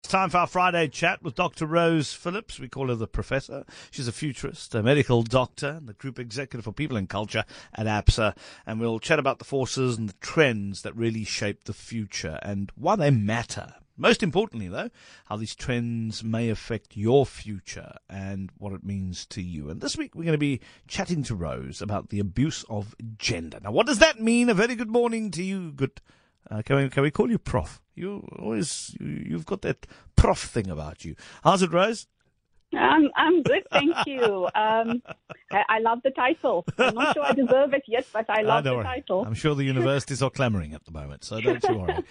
time for our Friday chat with Dr. Rose Phillips. We call her the Professor. She's a futurist, a medical doctor, and the Group Executive for People and Culture at APSA. And we'll chat about the forces and the trends that really shape the future and why they matter. Most importantly, though, how these trends may affect your future and what it means to you. And this week we're going to be chatting to Rose about the abuse of gender. Now, what does that mean? A very good morning to you. Good. Can we call you Prof? You've got that Prof thing about you. How's it, Rose? I'm good, thank you. I love the title. I'm not sure I deserve it yet, but I love the title. I'm sure the universities are clamoring at the moment, so don't you worry.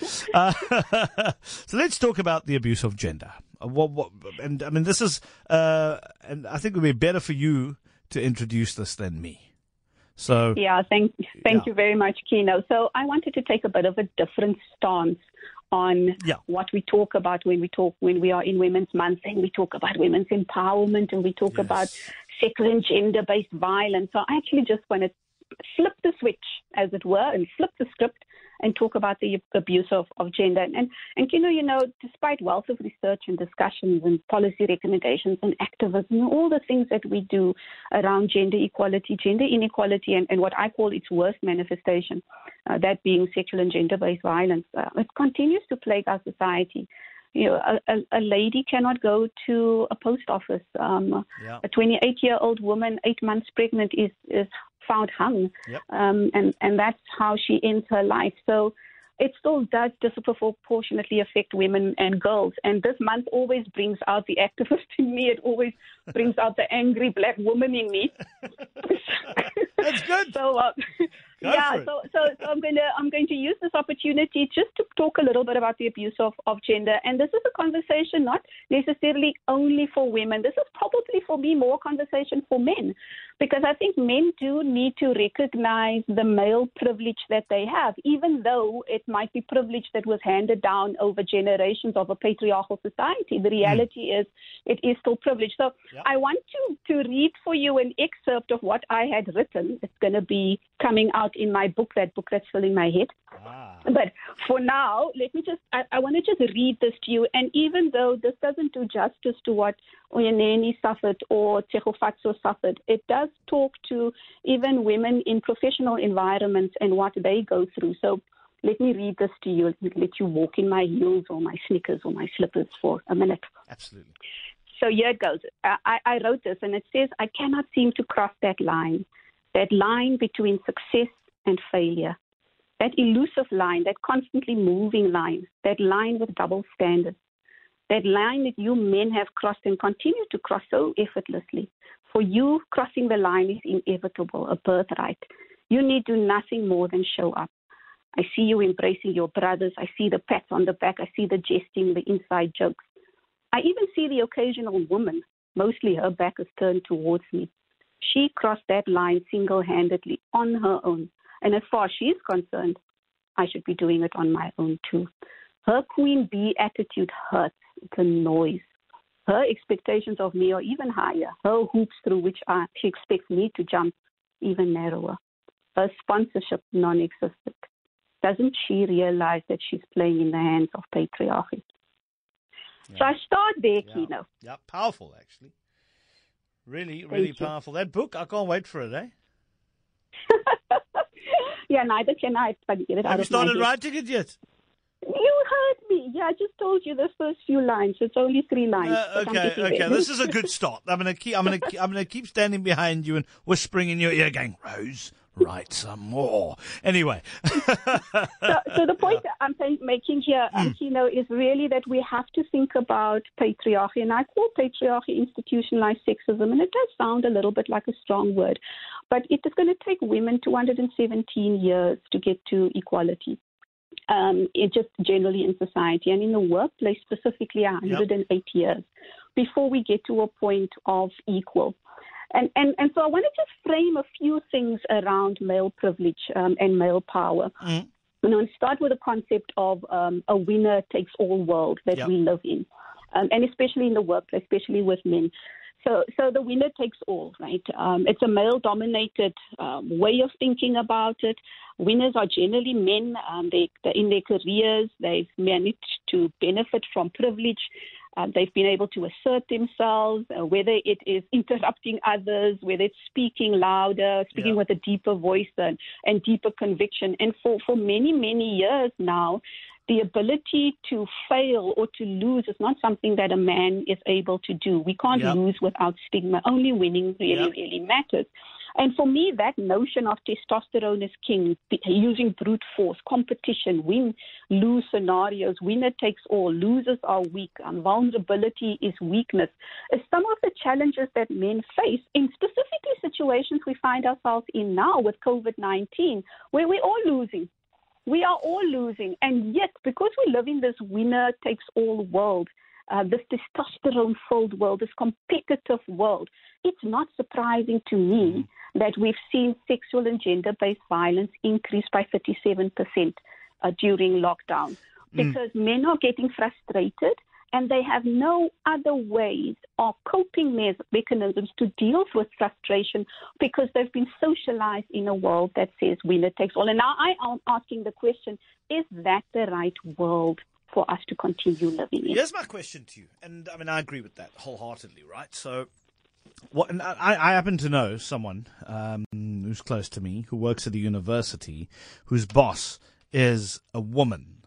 So let's talk about the abuse of gender. And I mean, this is, and I think it would be better for you to introduce this than me. So yeah, thank you very much, Kino. So I wanted to take a bit of a different stance on what we talk about when we are in Women's Month, and we talk about women's empowerment, and we talk about sexual and gender-based violence. So I actually just want to flip the switch, as it were, and flip the script and talk about the abuse of gender. And you know, despite wealth of research and discussions and policy recommendations and activism, all the things that we do around gender equality, gender inequality, and what I call its worst manifestation, that being sexual and gender-based violence, it continues to plague our society. You know, a lady cannot go to a post office. A 28-year-old woman, 8 months pregnant, is found hung, and that's how she ends her life. So it still does disproportionately affect women and girls. And this month always brings out the activist in me. It always brings out the angry black woman in me. That's good. So I'm going to use this opportunity just to talk a little bit about the abuse of gender. And this is a conversation not necessarily only for women. This is probably, for me, more conversation for men, because I think men do need to recognize the male privilege that they have, even though it might be privilege that was handed down over generations of a patriarchal society. The reality is it is still privilege. So I want to read for you an excerpt of what I had written. It's going to be coming out in my book, that book that's still in my head. But for now, I want to just read this to you. And even though this doesn't do justice to what Uyinene suffered or Tshegofatso suffered, it does talk to even women in professional environments and what they go through. So let me read this to you. Let you walk in my heels or my sneakers or my slippers for a minute. Absolutely. So here it goes. I wrote this, and it says, I cannot seem to cross that line between success and failure, that elusive line, that constantly moving line, that line with double standards, that line that you men have crossed and continue to cross so effortlessly. For you, crossing the line is inevitable, a birthright. You need do nothing more than show up. I see you embracing your brothers. I see the pats on the back. I see the jesting, the inside jokes. I even see the occasional woman, mostly her back is turned towards me. She crossed that line single-handedly on her own. And as far as she's concerned, I should be doing it on my own too. Her queen bee attitude hurts. It's a noise. Her expectations of me are even higher. Her hoops through which she expects me to jump even narrower. Her sponsorship non-existent. Doesn't she realize that she's playing in the hands of patriarchy? Yeah. So I start there, Kino. Yeah, powerful, actually. Really, really powerful. That book, I can't wait for it, eh? Yeah, neither can I. Get it Have you started writing it yet? You heard me. Yeah, I just told you the first few lines. It's only 3 lines. Okay. This is a good start. I'm gonna keep standing behind you and whispering in your ear, going, Rose, write some more. Anyway. so the point that I'm making here, Kino, is really that we have to think about patriarchy. And I call patriarchy institutionalized sexism. And it does sound a little bit like a strong word. But it is going to take women 217 years to get to equality. It just generally in society, and in the workplace specifically 108 years before we get to a point of equal. And so I want to just frame a few things around male privilege and male power. And start with the concept of a winner takes all world that we live in, and especially in the workplace, especially with men. So the winner takes all, right? It's a male-dominated way of thinking about it. Winners are generally men. They're in their careers. They've managed to benefit from privilege. They've been able to assert themselves, whether it is interrupting others, whether it's speaking louder, speaking with a deeper voice and deeper conviction. And for many, many years now, the ability to fail or to lose is not something that a man is able to do. We can't lose without stigma. Only winning really matters. And for me, that notion of testosterone is king, using brute force, competition, win-lose scenarios, winner takes all, losers are weak, and vulnerability is weakness, is some of the challenges that men face in specifically situations we find ourselves in now with COVID-19, where we're all losing. We are all losing. And yet, because we live in this winner-takes-all world, this testosterone-filled world, this competitive world, it's not surprising to me that we've seen sexual and gender-based violence increase by 37% during lockdown. Because men are getting frustrated and they have no other ways or coping mechanisms to deal with frustration because they've been socialized in a world that says winner takes all. And now I am asking the question, is that the right world for us to continue living in? Here's my question to you. And I mean, I agree with that wholeheartedly, right? So and I happen to know someone who's close to me, who works at a university, whose boss is a woman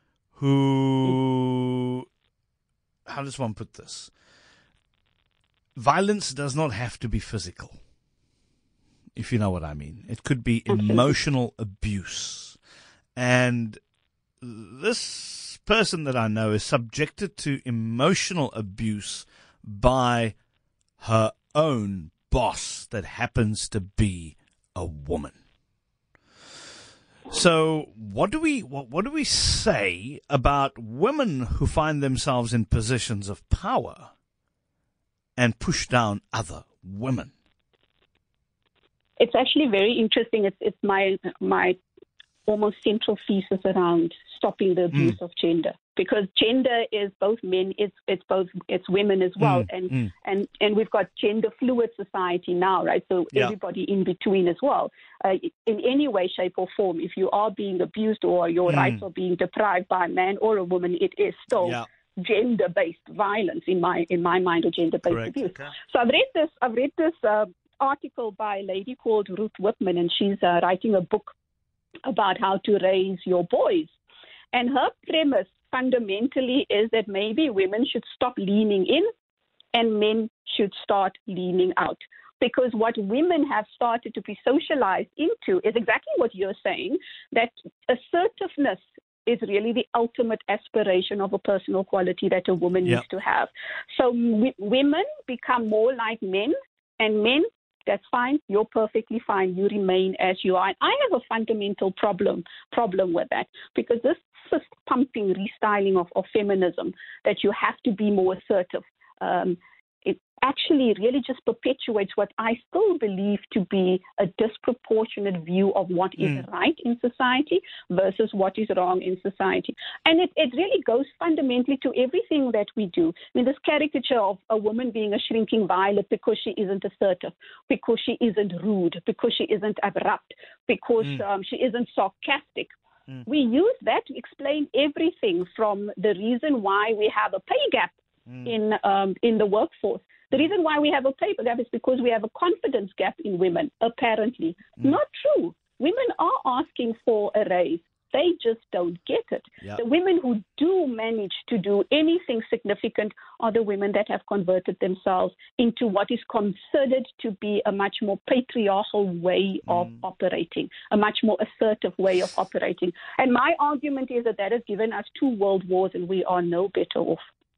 who, how does one put this? Violence does not have to be physical, if you know what I mean. It could be emotional abuse. And this person that I know is subjected to emotional abuse by her own boss that happens to be a woman. So what do we say about women who find themselves in positions of power and push down other women? It's actually very interesting. It's my almost central thesis around stopping the abuse of gender, because gender is both men, it's women as well, and we've got gender fluid society now, right? So everybody in between as well. In any way, shape, or form, if you are being abused or your rights are being deprived by a man or a woman, it is still gender-based violence in my mind, or gender-based abuse. Okay. So I've read this article by a lady called Ruth Whitman, and she's writing a book about how to raise your boys. And her premise fundamentally is that maybe women should stop leaning in and men should start leaning out. Because what women have started to be socialized into is exactly what you're saying, that assertiveness is really the ultimate aspiration of a personal quality that a woman needs to have. So women become more like men, and men, that's fine. You're perfectly fine. You remain as you are. And I have a fundamental problem with that, because this fist-pumping restyling of feminism, that you have to be more assertive, it actually really just perpetuates what I still believe to be a disproportionate view of what is right in society versus what is wrong in society. And it really goes fundamentally to everything that we do. I mean, this caricature of a woman being a shrinking violet because she isn't assertive, because she isn't rude, because she isn't abrupt, because she isn't sarcastic. We use that to explain everything, from the reason why we have a pay gap in the workforce. The reason why we have a pay gap is because we have a confidence gap in women, apparently. Not true. Women are asking for a raise. They just don't get it. Yep. The women who do manage to do anything significant are the women that have converted themselves into what is considered to be a much more patriarchal way of operating, a much more assertive way of operating. And my argument is that has given us 2 world wars, and we are no better off.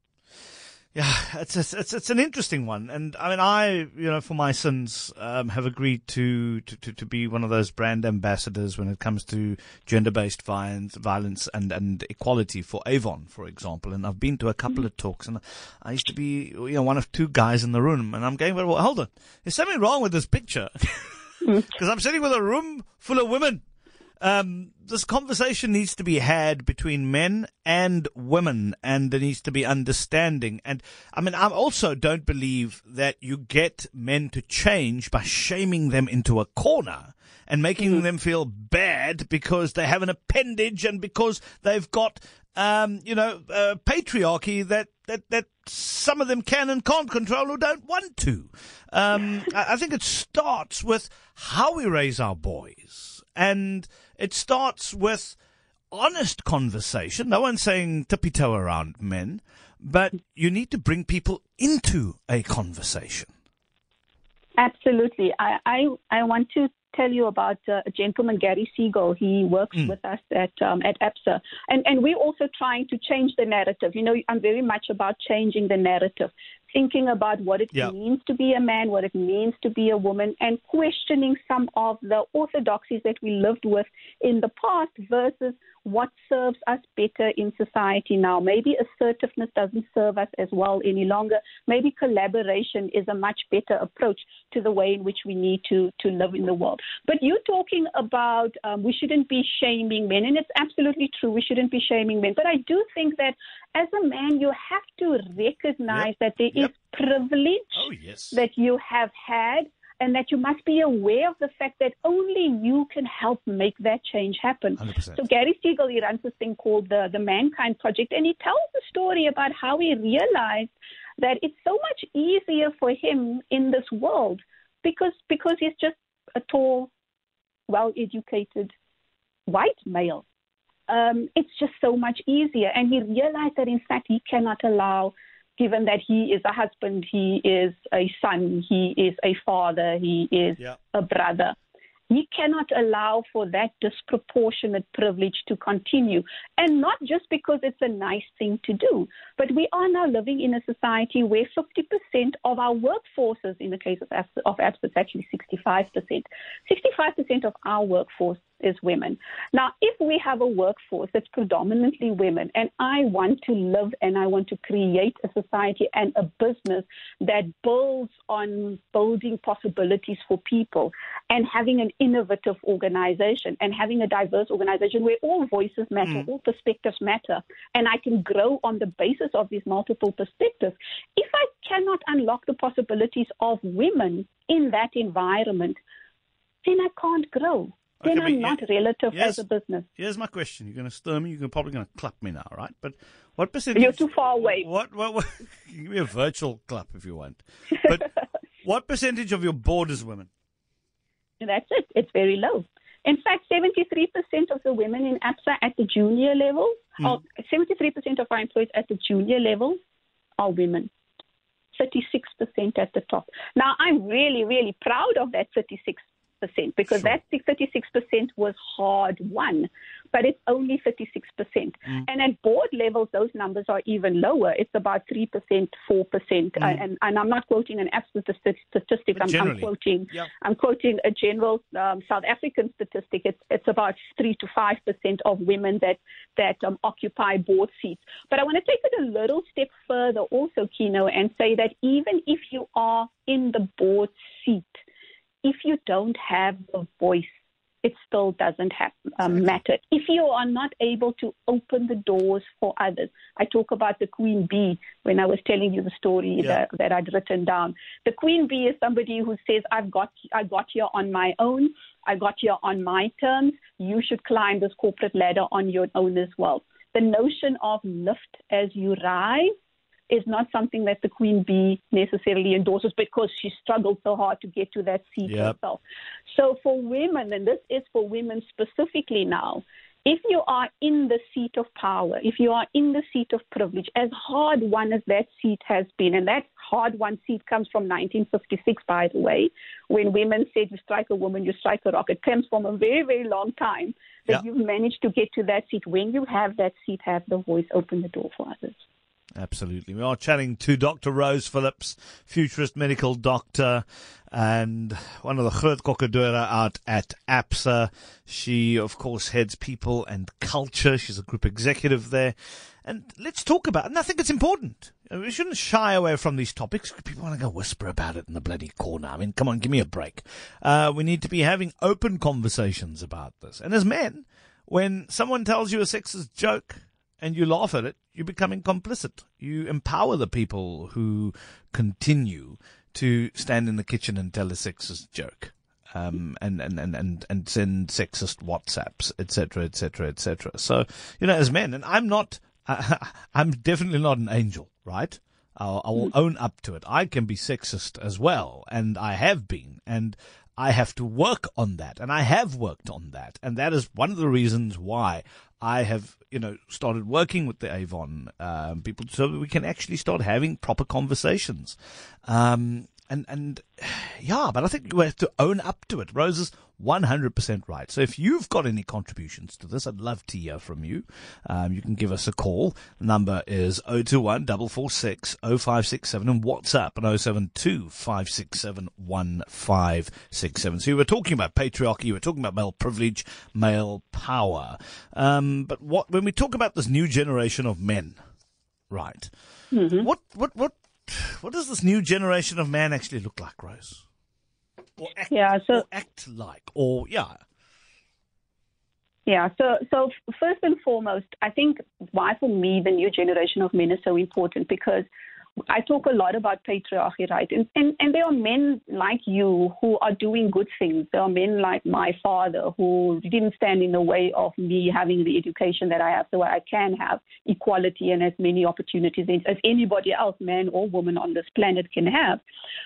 Yeah, it's an interesting one, and I mean, for my sins, have agreed to be one of those brand ambassadors when it comes to gender-based violence and equality for Avon, for example. And I've been to a couple of talks, and I used to be, one of 2 guys in the room, and I'm going, well, hold on, there's something wrong with this picture, because I'm sitting with a room full of women. This conversation needs to be had between men and women, and there needs to be understanding. And I mean, I also don't believe that you get men to change by shaming them into a corner and making them feel bad because they have an appendage and because they've got, patriarchy that some of them can and can't control or don't want to. I think it starts with how we raise our boys. And it starts with honest conversation. No one's saying tippy-toe around men, but you need to bring people into a conversation. Absolutely. I want to tell you about a gentleman, Gary Siegel. He works with us at APSA. And we're also trying to change the narrative. You know, I'm very much about changing the narrative, thinking about what it means to be a man, what it means to be a woman, and questioning some of the orthodoxies that we lived with in the past versus what serves us better in society now. Maybe assertiveness doesn't serve us as well any longer. Maybe collaboration is a much better approach to the way in which we need to live in the world. But you're talking about we shouldn't be shaming men, and it's absolutely true. We shouldn't be shaming men. But I do think that as a man, you have to recognize that there is privilege that you have had, and that you must be aware of the fact that only you can help make that change happen. 100%. So Gary Siegel, he runs this thing called the Mankind Project, and he tells the story about how he realized that it's so much easier for him in this world because he's just a tall, well-educated white male. It's just so much easier. And he realized that, in fact, he cannot allow, given that he is a husband, he is a son, he is a father, he is a brother. He cannot allow for that disproportionate privilege to continue. And not just because it's a nice thing to do, but we are now living in a society where 50% of our workforces, in the case of APSA, it's actually 65%. 65% of our workforce is women. Now, if we have a workforce that's predominantly women, and I want to live and I want to create a society and a business that builds on building possibilities for people and having an innovative organization and having a diverse organization where all voices matter, all perspectives matter, and I can grow on the basis of these multiple perspectives. If I cannot unlock the possibilities of women in that environment, then I can't grow. Then I'm not relative as a business. Here's my question. You're going to stir me. You're probably going to clap me now, right? But what percentage? You're too far away. What give me a virtual clap if you want. But what percentage of your board is women? That's it. It's very low. In fact, 73% of the women in APSA at the junior level, 73% of our employees at the junior level are women. 36% at the top. Now, I'm really, really proud of that 36%. Because that 36% was hard won, but it's only 36%. And at board levels, those numbers are even lower. It's about 3%, 4%. And I'm not quoting an absolute statistic. I'm quoting a general South African statistic. It's about 3 to 5% of women that occupy board seats. But I want to take it a little step further also, Kino, and say that even if you are in the board seat, if you don't have a voice, it still doesn't matter. If you are not able to open the doors for others, I talk about the queen bee when I was telling you the story that I'd written down. The queen bee is somebody who says, I got here on my own. I got here on my terms. You should climb this corporate ladder on your own as well. The notion of lift as you rise is not something that the queen bee necessarily endorses because she struggled so hard to get to that seat herself. So for women, and this is for women specifically now, if you are in the seat of power, if you are in the seat of privilege, as hard won as that seat has been, and that hard won seat comes from 1956, by the way, when women said you strike a woman, you strike a rock. It comes from a very, very long time that you've managed to get to that seat. When you have that seat, have the voice, open the door for others. Absolutely. We are chatting to Dr. Rose Phillips, futurist medical doctor and one of the groot kokkedore out at APSA. She, of course, heads people and culture. She's a group executive there. And let's talk about it. And I think it's important. We shouldn't shy away from these topics. People want to go whisper about it in the bloody corner. I mean, come on, give me a break. We need to be having open conversations about this. And as men, when someone tells you a sexist joke and you laugh at it, you're becoming complicit. You empower the people who continue to stand in the kitchen and tell a sexist joke. And send sexist WhatsApps, etc., etc., etc. So, as men, and I'm definitely not an angel, right? I will own up to it. I can be sexist as well, and I have been, and I have to work on that, and I have worked on that, and that is one of the reasons why I have, started working with the Avon people so that we can actually start having proper conversations. But I think you have to own up to it. Rose is 100% right. So if you've got any contributions to this, I'd love to hear from you. You can give us a call. The number is 021 446 0567 and WhatsApp on 072 567 1567. So you were talking about patriarchy, you were talking about male privilege, male power. But when we talk about this new generation of men, right? Mm-hmm. What does this new generation of man actually look like, Rose? Or act like? Yeah, so first and foremost, I think why for me the new generation of men is so important, because I talk a lot about patriarchy, right? And there are men like you who are doing good things. There are men like my father who didn't stand in the way of me having the education that I have, so I can have equality and as many opportunities as anybody else, man or woman on this planet, can have.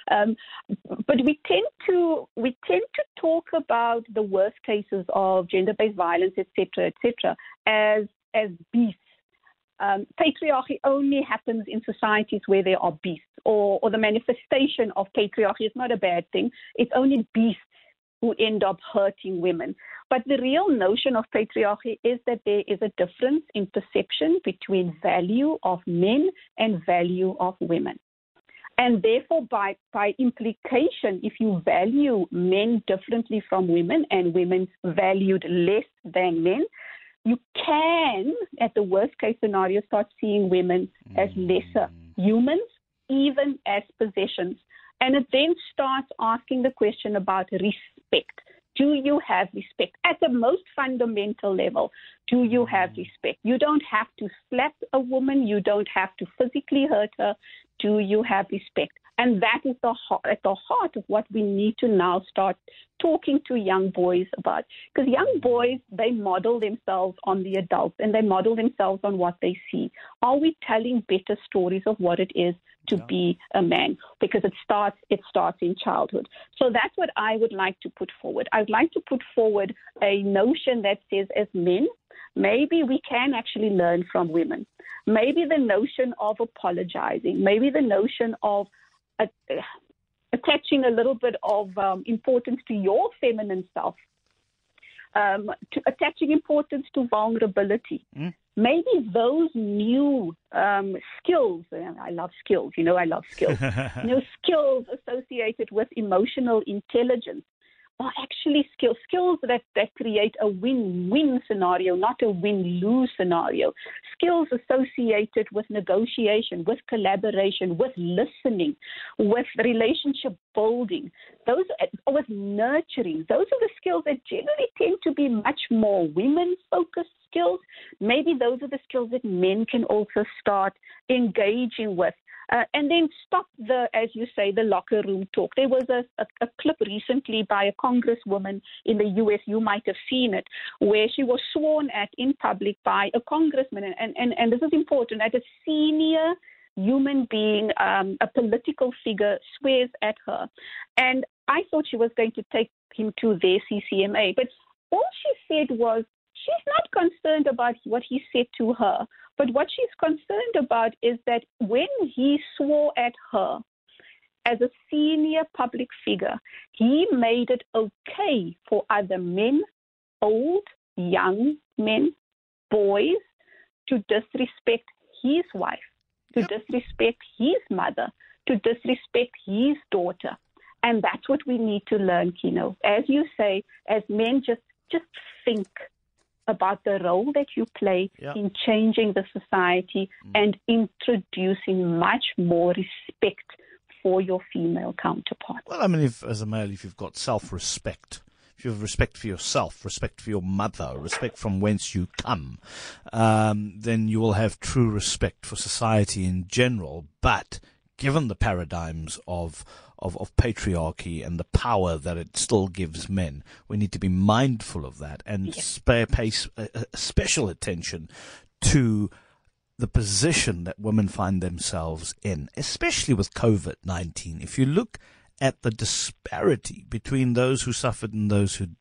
But we tend to talk about the worst cases of gender-based violence, etc., as beasts. Patriarchy only happens in societies where there are beasts, or the manifestation of patriarchy is not a bad thing. It's only beasts who end up hurting women. But the real notion of patriarchy is that there is a difference in perception between value of men and value of women. And therefore, by implication, if you value men differently from women and women valued less than men, you can, at the worst case scenario, start seeing women as lesser humans, even as possessions. And it then starts asking the question about respect. Do you have respect? At the most fundamental level, do you have respect? You don't have to slap a woman. You don't have to physically hurt her. Do you have respect? And that is at the heart of what we need to now start talking to young boys about. Because young boys, they model themselves on the adults, and they model themselves on what they see. Are we telling better stories of what it is to be a man? Because it starts in childhood. So that's what I would like to put forward. I would like to put forward a notion that says, as men, maybe we can actually learn from women. Maybe the notion of apologizing, maybe the notion of attaching a little bit of importance to your feminine self, to attaching importance to vulnerability. Maybe those new skills, I love skills, I love skills, skills associated with emotional intelligence are actually skills that create a win-win scenario, not a win-lose scenario. Skills associated with negotiation, with collaboration, with listening, with relationship building, with nurturing. Those are the skills that generally tend to be much more women-focused skills. Maybe those are the skills that men can also start engaging with. And then stop as you say, the locker room talk. There was a clip recently by a congresswoman in the U.S., you might have seen it, where she was sworn at in public by a congressman. And this is important, that a senior human being, a political figure, swears at her. And I thought she was going to take him to their CCMA. But all she said was, she's not concerned about what he said to her, but what she's concerned about is that when he swore at her as a senior public figure, he made it okay for other men, old, young men, boys, to disrespect his wife, to disrespect his mother, to disrespect his daughter. And that's what we need to learn, Kino. As you say, as men, just think about the role that you play in changing the society and introducing much more respect for your female counterpart. Well, I mean, as a male, if you've got self-respect, if you have respect for yourself, respect for your mother, respect from whence you come, then you will have true respect for society in general. But given the paradigms of patriarchy and the power that it still gives men, we need to be mindful of that and pay special attention to the position that women find themselves in, especially with COVID-19. If you look at the disparity between those who suffered and those who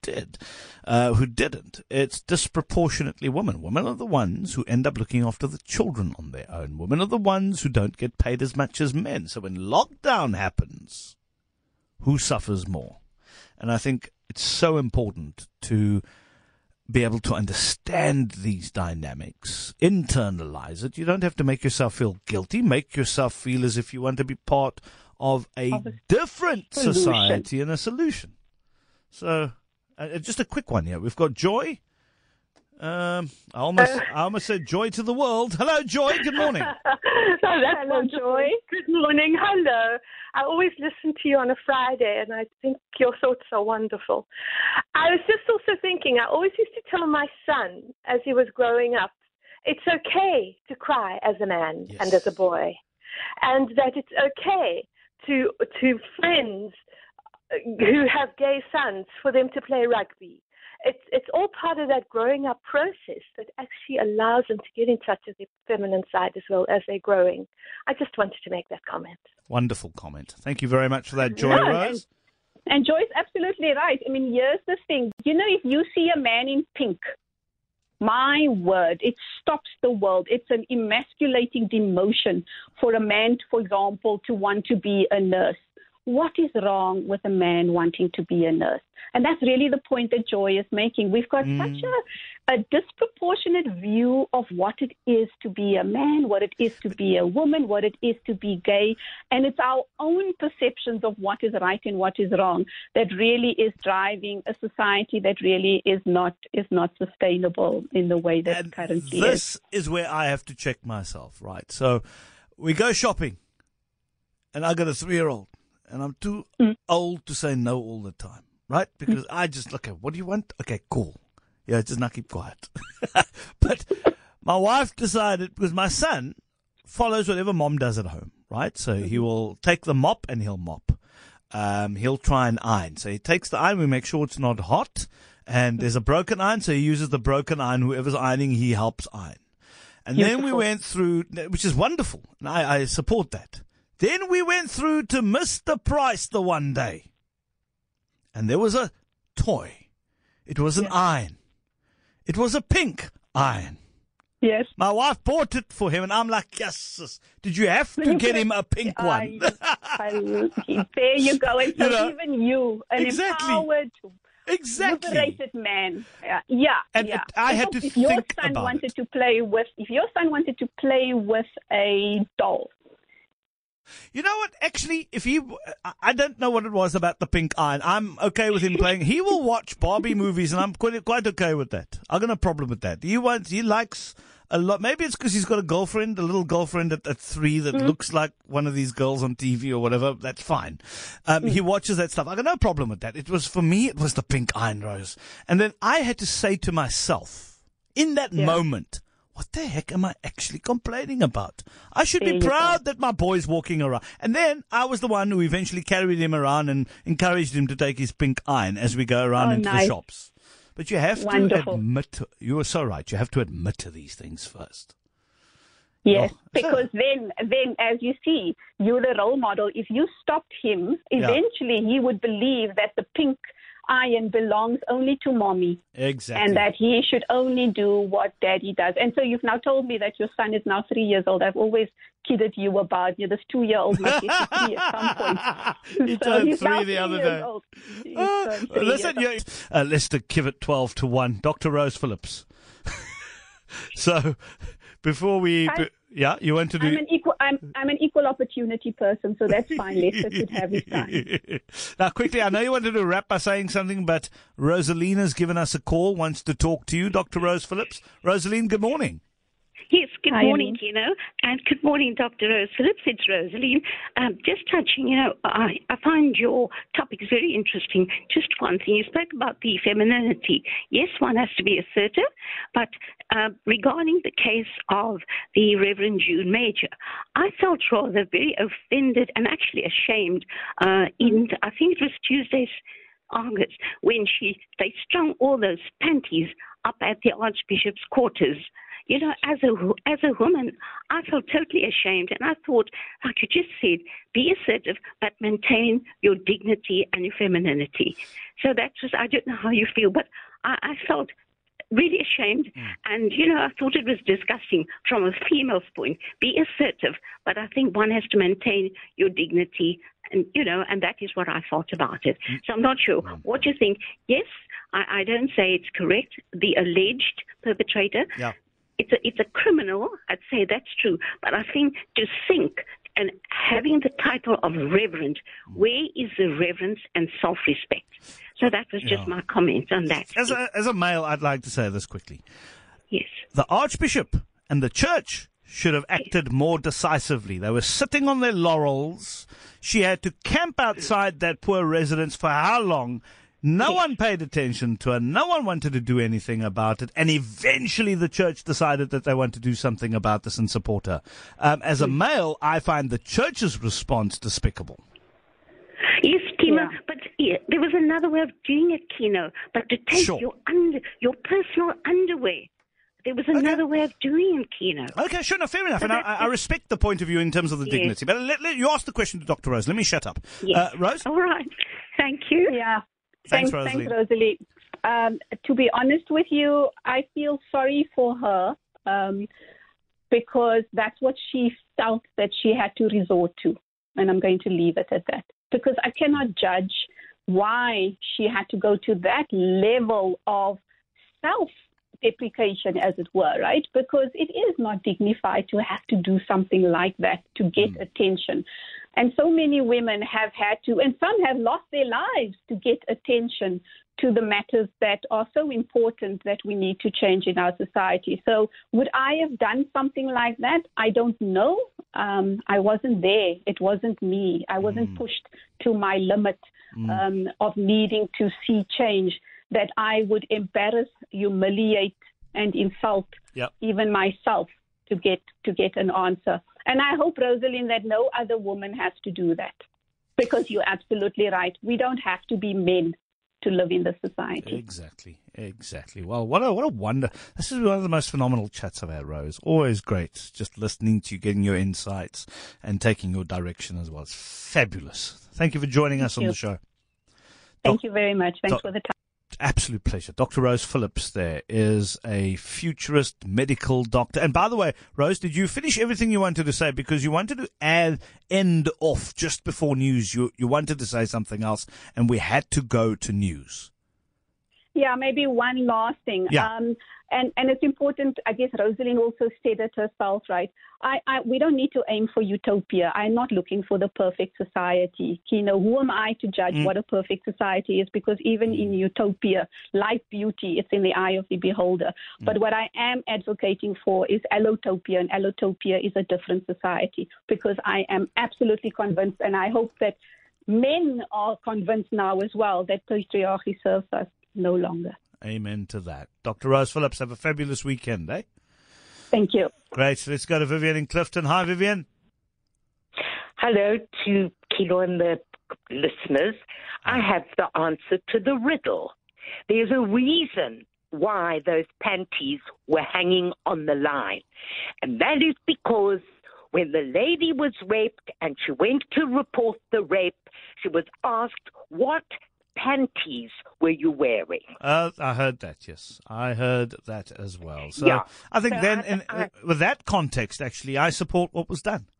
didn't, it's disproportionately women. Women are the ones who end up looking after the children on their own. Women are the ones who don't get paid as much as men. So when lockdown happens, who suffers more? And I think it's so important to be able to understand these dynamics, internalize it. You don't have to make yourself feel guilty. Make yourself feel as if you want to be part of a different society and a solution. So, just a quick one here. We've got Joy. I almost said Joy to the world. Hello, Joy. Good morning. Hello, Joy. Good morning. Hello. I always listen to you on a Friday, and I think your thoughts are wonderful. I was just also thinking, I always used to tell my son as he was growing up, it's okay to cry as a man and as a boy, and that it's okay to friends who have gay sons for them to play rugby. It's all part of that growing up process that actually allows them to get in touch with their feminine side as well as they're growing. I just wanted to make that comment. Wonderful comment. Thank you very much for that, Joy Rose. And Joy's absolutely right. I mean, here's the thing. You know, if you see a man in pink, my word, it stops the world. It's an emasculating demotion for a man, for example, to want to be a nurse. What is wrong with a man wanting to be a nurse? And that's really the point that Joy is making. We've got such a disproportionate view of what it is to be a man, what it is to be a woman, what it is to be gay. And it's our own perceptions of what is right and what is wrong that really is driving a society that really is not sustainable in the way that it currently is. This is where I have to check myself, right? So we go shopping, and I got a 3-year-old. And I'm too old to say no all the time, right? Because I just look at, what do you want? Okay, cool. Yeah, just not keep quiet. But my wife decided, because my son follows whatever mom does at home, right? So he will take the mop and he'll mop. He'll try and iron. So he takes the iron, we make sure it's not hot. And there's a broken iron, so he uses the broken iron. Whoever's ironing, he helps iron. And then we went through, which is wonderful. And I support that. Then we went through to Mr. Price the one day. And there was a toy. It was an iron. It was a pink iron. Yes. My wife bought it for him, and I'm like, yes. Did you have to get him a pink one? There you go. And so even you, an empowered, liberated man. I had to think about it. If your son wanted to play with a doll, you know what? Actually, I don't know what it was about the pink iron. I'm okay with him playing. He will watch Barbie movies, and I'm quite okay with that. I've got no problem with that. He likes a lot. Maybe it's because he's got a little girlfriend at 3 that looks like one of these girls on TV or whatever. That's fine. He watches that stuff. I got no problem with that. For me, it was the pink iron, Rose. And then I had to say to myself, in that moment, what the heck am I actually complaining about? I should be proud that my boy's walking around. And then I was the one who eventually carried him around and encouraged him to take his pink iron as we go around into the shops. But you have to admit, you are so right, you have to admit to these things first. Yes, because then, as you see, you're the role model. If you stopped him, eventually he would believe that the pink iron belongs only to mommy. Exactly. And that he should only do what daddy does. And so you've now told me that your son is now 3 years old. I've always kidded you about this 2-year-old must get to 3 at some point. He turned 3 the other day. Listen, Leicester Kivet 12-1. Dr. Rose Phillips. So before we Yeah, you want to do... I'm an equal opportunity person, so that's fine. Lester could have his time. Now, quickly, I know you wanted to wrap by saying something, but Rosalina's given us a call, wants to talk to you, Dr. Rose Phillips. Rosaline, good morning. Yes, good Hi, morning, Keno, and good morning, Dr. Rose Phillips. It's Rosaline. Just touching, I find your topics very interesting. Just one thing, you spoke about the femininity. Yes, one has to be assertive, but regarding the case of the Reverend June Major, I felt rather very offended and actually ashamed I think it was Tuesday's August, when they strung all those panties up at the Archbishop's quarters. As a woman, I felt totally ashamed, and I thought, like you just said, be assertive, but maintain your dignity and your femininity. So I don't know how you feel, but I felt really ashamed, and, I thought it was disgusting from a female's point. Be assertive, but I think one has to maintain your dignity, and, and that is what I thought about it. So I'm not sure. What do you think? Yes, I don't say it's correct. The alleged perpetrator... Yeah. It's a criminal, I'd say that's true. But I think to think and having the title of reverend, where is the reverence and self-respect? So that was just my comment on that. As a male, I'd like to say this quickly. Yes. The Archbishop and the church should have acted more decisively. They were sitting on their laurels. She had to camp outside that poor residence for how long? No one paid attention to her. No one wanted to do anything about it. And eventually the church decided that they want to do something about this and support her. As a male, I find the church's response despicable. Yes, Keno, but there was another way of doing it, Keno. But to take your personal underwear. There was another way of doing it, Keno. Okay, sure, no, fair enough. And I respect the point of view in terms of the dignity. But you asked the question to Dr. Rose. Let me shut up. Yes. Rose? All right. Thank you. Yeah. Thanks, Rosalie. To be honest with you, I feel sorry for her because that's what she felt that she had to resort to. And I'm going to leave it at that. Because I cannot judge why she had to go to that level of self-deprecation, as it were, right? Because it is not dignified to have to do something like that to get attention. And so many women have had to, and some have lost their lives to get attention to the matters that are so important that we need to change in our society. So would I have done something like that? I don't know. I wasn't there. It wasn't me. I wasn't pushed to my limit of needing to see change, that I would embarrass, humiliate, and insult even myself to get an answer. And I hope, Rosaline, that no other woman has to do that, because you're absolutely right. We don't have to be men to live in this society. Exactly. Well, what a wonder. This is one of the most phenomenal chats I've had, Rose. Always great, just listening to you, getting your insights and taking your direction as well. It's fabulous. Thank you for joining us on the show. Thank you very much. Thanks for the time. Absolute pleasure. Dr. Rose Phillips there is a futurist medical doctor. And by the way, Rose, did you finish everything you wanted to say? Because you wanted to end off just before news. You wanted to say something else, and we had to go to news. Yeah, maybe one last thing. Yeah. And it's important, I guess Rosaline also said it herself, right? We don't need to aim for utopia. I'm not looking for the perfect society. Who am I to judge what a perfect society is? Because even in utopia, like beauty, it's in the eye of the beholder. But what I am advocating for is allotopia, and allotopia is a different society, because I am absolutely convinced, and I hope that men are convinced now as well, that patriarchy serves us no longer. Amen to that. Dr. Rose Phillips, have a fabulous weekend, eh? Thank you. Great. So let's go to Vivian in Clifton. Hi, Vivian. Hello to Kilo and the listeners. I have the answer to the riddle. There's a reason why those panties were hanging on the line. And that is because when the lady was raped and she went to report the rape, she was asked, what panties were you wearing? I heard that, yes. I heard that as well. So I think with that context, actually, I support what was done.